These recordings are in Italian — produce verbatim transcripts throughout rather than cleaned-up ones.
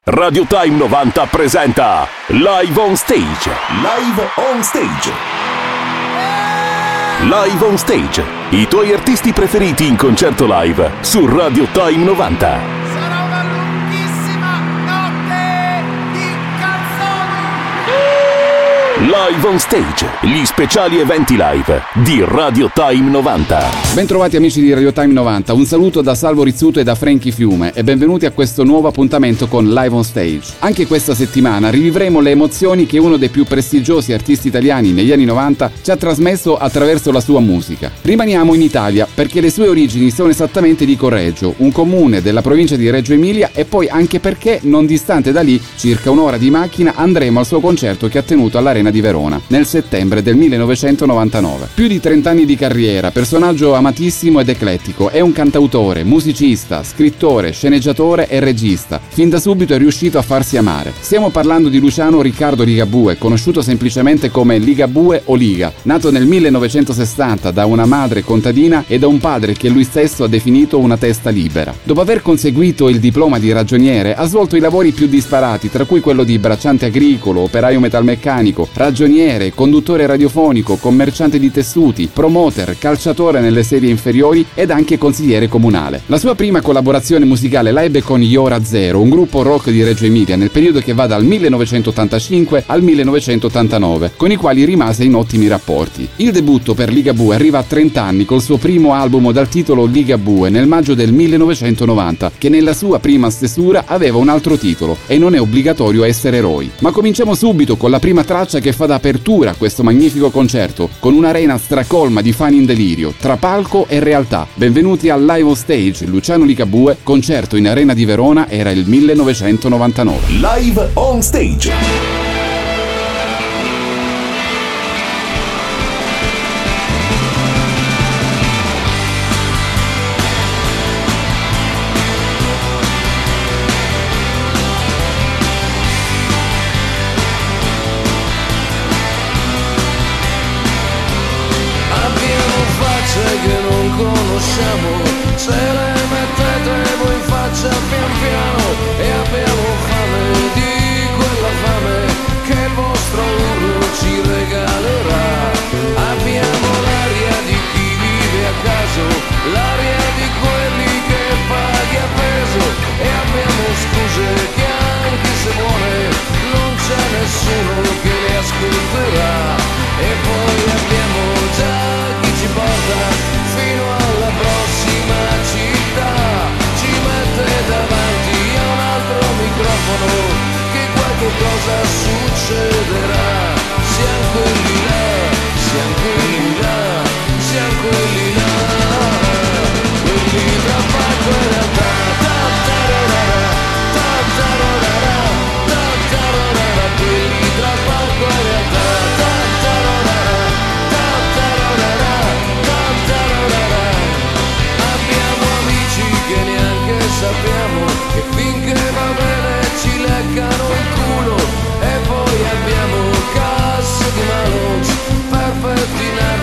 Radio Time novanta presenta Live on Stage. Live on Stage. Live on Stage. I tuoi artisti preferiti in concerto live su Radio Time novanta. Sarà una lunghissima notte di canzoni. Live on Stage. Gli speciali eventi live di Radio Time novanta. Bentrovati amici di Radio Time novanta, un saluto da Salvo Rizzuto e da Frankie Fiume e benvenuti a questo nuovo appuntamento con Live on Stage. Anche questa settimana rivivremo le emozioni che uno dei più prestigiosi artisti italiani negli anni novanta ci ha trasmesso attraverso la sua musica. Rimaniamo in Italia perché le sue origini sono esattamente di Correggio, un comune della provincia di Reggio Emilia, e poi anche perché non distante da lì, circa un'ora di macchina, andremo al suo concerto che ha tenuto all'Arena di Verona nel settembre del millenovecentonovantanove. Più di trenta anni di carriera, personaggio amatissimo ed eclettico, è un cantautore, musicista, scrittore, sceneggiatore e regista. Fin da subito è riuscito a farsi amare. Stiamo parlando di Luciano Riccardo Ligabue, conosciuto semplicemente come Ligabue o Liga, nato nel millenovecentosessanta da una madre contadina e da un padre che lui stesso ha definito una testa libera. Dopo aver conseguito il diploma di ragioniere, ha svolto i lavori più disparati, tra cui quello di bracciante agricolo, operaio metalmeccanico, ragioniere, conduttore radiofonico, commerciante di tessuti, promoter, calciatore nelle serie inferiori ed anche consigliere comunale. La sua prima collaborazione musicale la ebbe con gli Ora Zero, un gruppo rock di Reggio Emilia, nel periodo che va dal millenovecentottantacinque al millenovecentottantanove, con i quali rimase in ottimi rapporti. Il debutto per Ligabue arriva a trenta anni col suo primo album dal titolo Ligabue nel maggio del millenovecentonovanta, che nella sua prima stesura aveva un altro titolo, E non è obbligatorio essere eroi. Ma cominciamo subito con la prima traccia che fa da apertura a questo magnifico concerto, con un'arena stracolma di fan in delirio, tra palco e realtà. Benvenuti al Live on Stage, Luciano Ligabue, concerto in Arena di Verona, era il millenovecentonovantanove. Live on Stage. Se le mettete voi in faccia pian piano e abbiamo fame di quella fame che il vostro urlo ci regalerà. Abbiamo l'aria di chi vive a caso, l'aria di quelli che paghi a peso, e abbiamo scuse che anche se buone non c'è nessuno che le ascolterà. E poi abbiamo già chi ci porta fino alla prossima città, ci mette davanti a un altro microfono che qualche cosa succederà. Siamo quelli là, siamo quelli là, siamo quelli là, quelli tra palco e realtà. Quelli tra palco e realtà. Sappiamo che finché va bene ci leccano il culo, e poi abbiamo casse di Malone, perfetti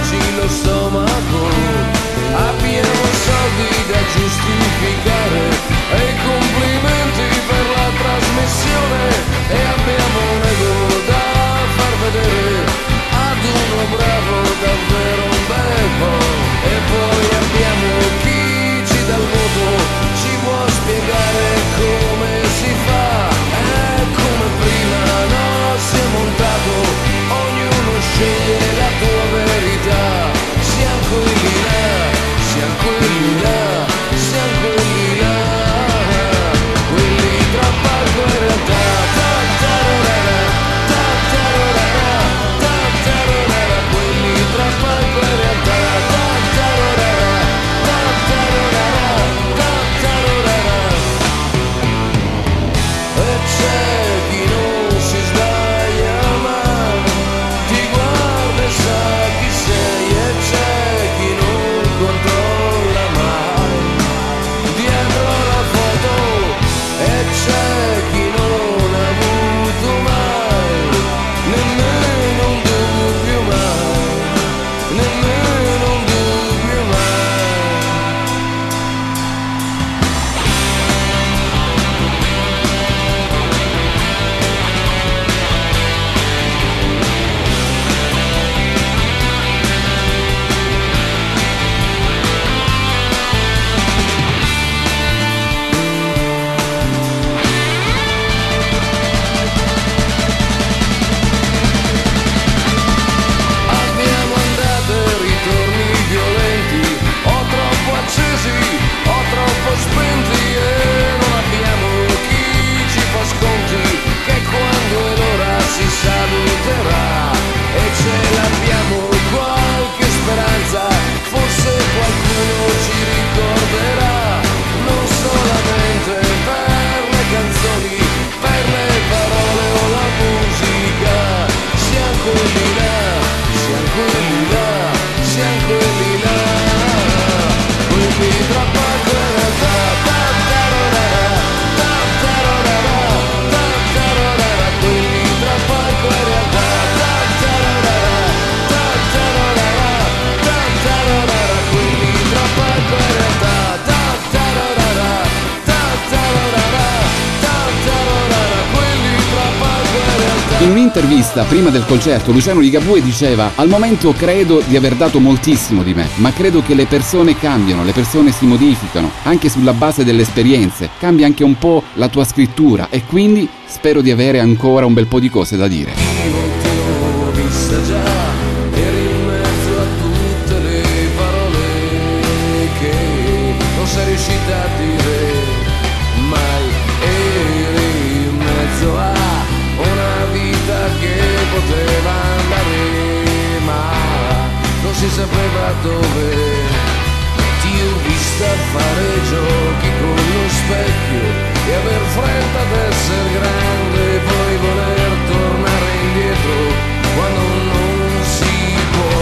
In un'intervista prima del concerto Luciano Ligabue diceva: al momento credo di aver dato moltissimo di me, ma credo che le persone cambiano, le persone si modificano, anche sulla base delle esperienze, cambia anche un po' la tua scrittura e quindi spero di avere ancora un bel po' di cose da dire. Io ti ho vista già, eri in mezzo a tutte le parole che non sei riuscita a dire mai, eri in mezzo a una vita che poteva andare ma non si sapeva dove. Ti ho vista fare giochi con lo specchio e aver fretta d'essere grande e poi voler tornare indietro quando non si può.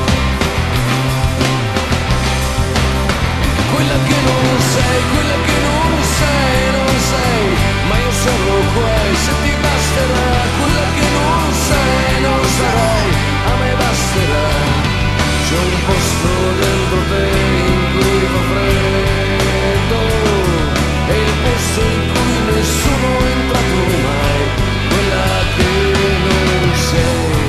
Quella che non sei, quella che non sei, non sei, ma io sono qua e se ti basterà. Quella che non sei, non sarai, a me basterà. C'è un posto dentro te in cui fa freddo e il posto in cui nessuno è entrato mai. Quella che non sei.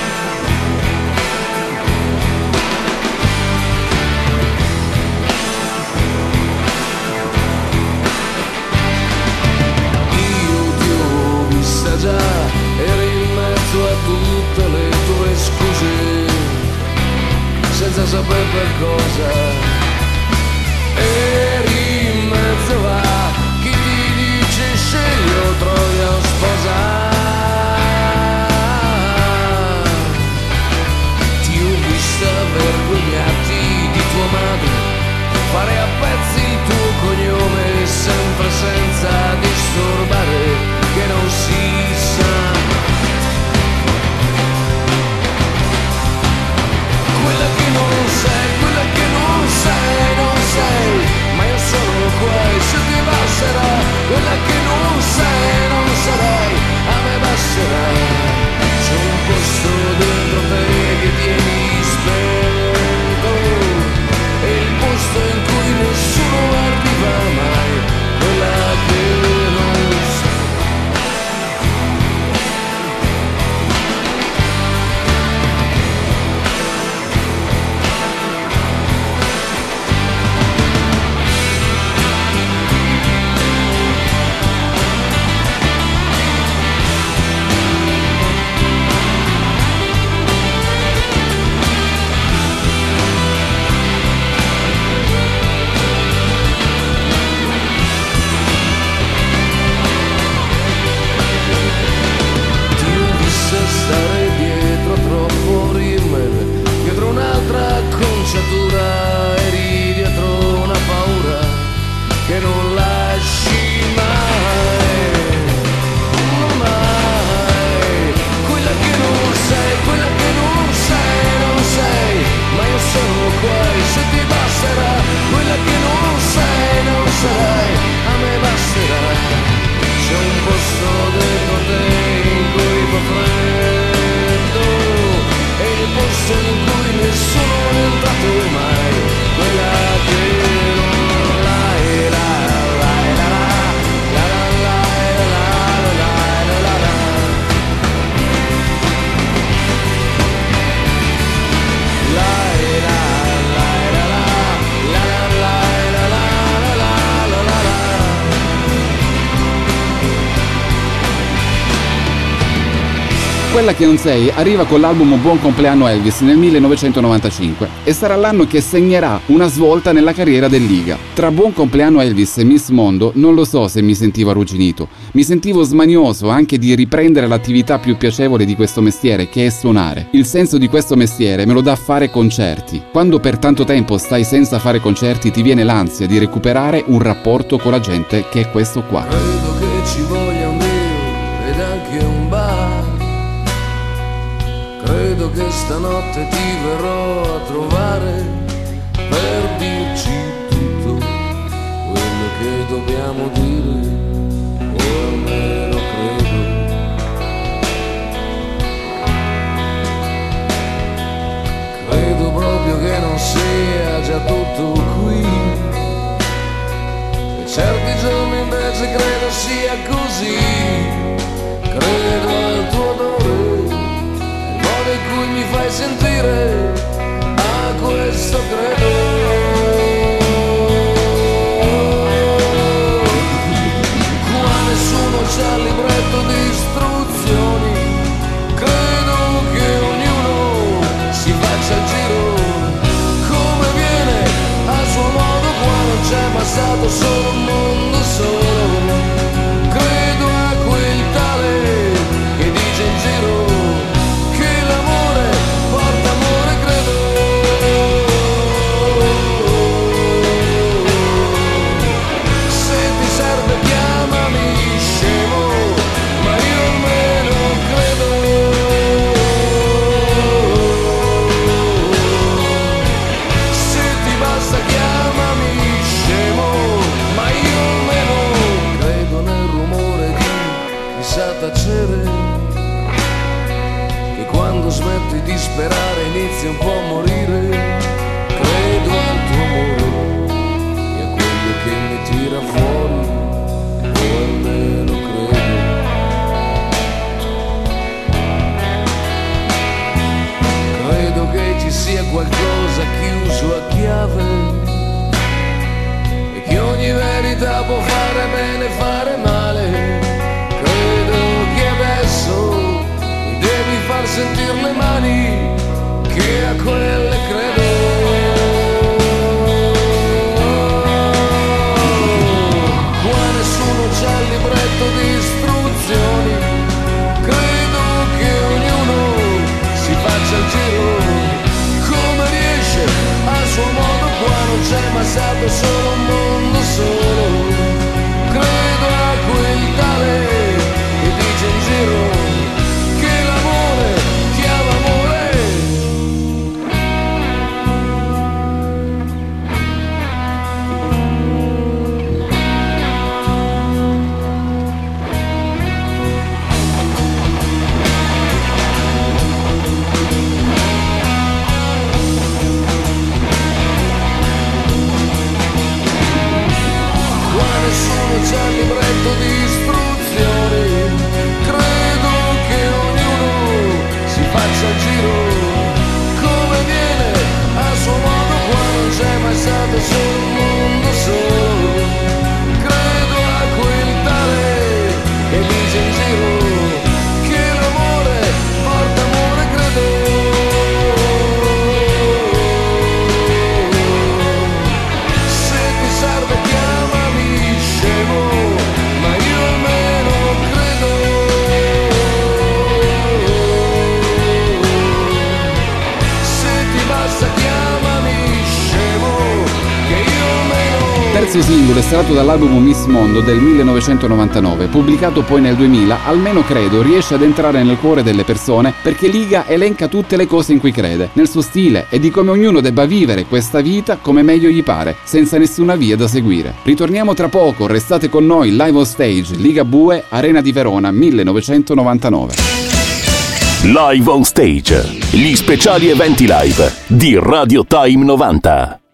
Io ti ho vista già, eri in mezzo a tutte le tue scuse senza sapere per cosa. Eri in mezzo a chi ti dice scegli o trovi a sposare. Ti ho vista vergognarti di tua madre, fare a pezzi il tuo cognome sempre senza disturbare che non si sa. Quella che non sei, quella che non sei, non sei, ma io sono qua e se ti basterà. Quella che non sei, non sarai, a me basterà. C'è un posto dentro te che tieni spento e il posto in cui nessuno arriva mai. Quella che non sei. Stare dietro troppo rimel, dietro un'altra acconciatura, eri dietro una paura che non lasci mai, mai. Quella che non sei, quella che non sei, non sei, ma io sono qua e se ti basterà. Quella che non sei, non sarai, a me basterà. C'è un posto dentro te in cui fa freddo e il posto in cui nessuno è entrato mai. Quella che non l'hai, la la la la la la la la la la. La la la la la la la la la. Quella che non sei arriva con l'album Buon compleanno Elvis nel millenovecentonovantacinque e sarà l'anno che segnerà una svolta nella carriera del Liga. Tra Buon compleanno Elvis e Miss Mondo non lo so se mi sentivo arrugginito, mi sentivo smanioso anche di riprendere l'attività più piacevole di questo mestiere, che è suonare. Il senso di questo mestiere me lo dà fare concerti. Quando per tanto tempo stai senza fare concerti ti viene l'ansia di recuperare un rapporto con la gente, che è questo qua. Credo che ci voglia un Dio ed anche un bar. Credo che stanotte ti verrò a trovare per dirci tutto quello che dobbiamo dire, o almeno credo. Credo proprio che non sia già tutto qui, e certi giorni invece credo sia così. Credo al tuo morire, a questo credo. Qua nessuno c'ha il libretto di istruzioni, credo che ognuno si faccia il giro come viene a suo modo, qua non c'è passato solo un mondo solo. Credo a quel tale che dice in giro che l'amore porta amore, credo. Se ti serve chiamami scemo, ma io almeno credo. Se ti basta chiamami scemo, ma io almeno credo nel rumore di chi sa tacere, che quando smetti di sperare inizi un po' a morire. Credo al tuo amore e a quello che mi tira fuori, o almeno credo. Credo che ci sia qualcosa chiuso a chiave e che ogni verità può fare bene, fare male. Credo che adesso mi devi far sentire le mani, che a quelle credo. Qua nessuno c'ha il libretto di istruzioni, credo che ognuno si faccia il giro come riesce a suo modo, qua non c'è mai stato solo un mondo solo. Credo a quel tale che dice in giro che l'amore chiama amore. Qua nessuno c'ha il libretto di istruzioni, credo che ognuno si faccia il giro come viene a suo modo, qua non c'è mai stato solo un mondo solo. Credo a quel tale che dice in giro che l'amore porta amore, credo. Se ti serve chiamami scemo, ma io almeno credo. Se ti basta chiamami scemo, che io almeno. Terzo singolo estratto dall'album Miss Mondo del millenovecentonovantanove, pubblicato poi nel duemila, Almeno credo riesce ad entrare nel cuore delle persone perché Liga elenca tutte le cose in cui crede, nel suo stile e di come ognuno debba vivere questa vita come meglio gli pare, senza nessuna via da seguire. Ritorniamo tra poco, restate con noi, live on stage, Ligabue, Arena di Verona, millenovecentonovantanove. Live on stage, gli speciali eventi live di Radio Time novanta.